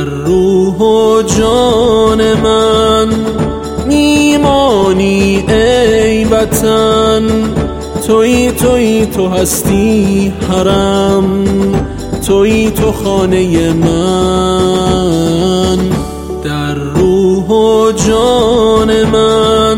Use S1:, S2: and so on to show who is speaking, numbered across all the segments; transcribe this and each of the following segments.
S1: در روح و جان من میمانی ای وطن. تویی تویی تو هستی حرم، تویی تو خانه من. در روح و جان من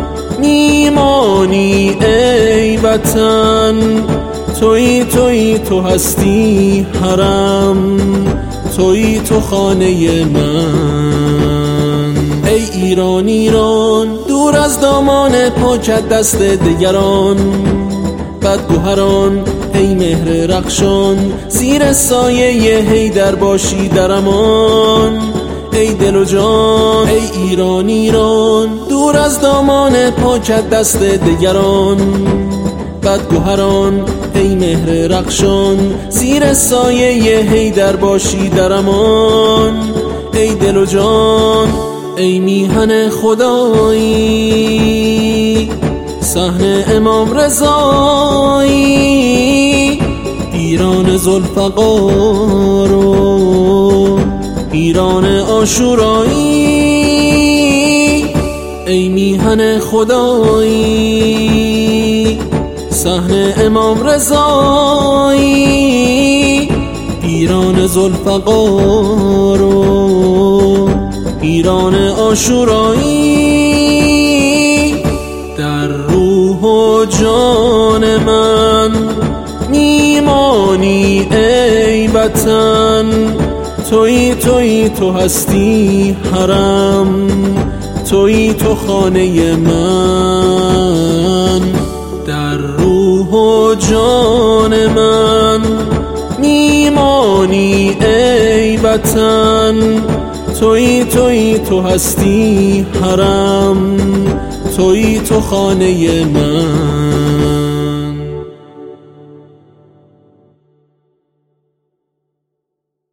S1: میمانی ای وطن. تویی تویی تو هستی حرم، تویی تو خانه من. ای ایران ایران دور از دامان پاکت دست دگران، بدگوهران ای مهر رخشان زیر سایه حیدر باشی در امان. ای دل و جان ای ایران ایران دور از دامان پاکت دست دگران، بدگوهران ای مهر رخشان زیر سایه حیدر باشی در امان. ای دل و جان ای میهن خدایی صحن امام رضایی، ایران ذوالفقار و ایران عاشورایی. ای میهن خدایی صحن امام رضایی، ایران ذوالفقار و ایران عاشورایی. در روح و جان من میمانی ای وطن. تویی تویی تو هستی حرم، تویی تو خانه من. در روح و جان من میمانی ای وطن. تویی تویی تو هستی حرم، تویی تو خانه من.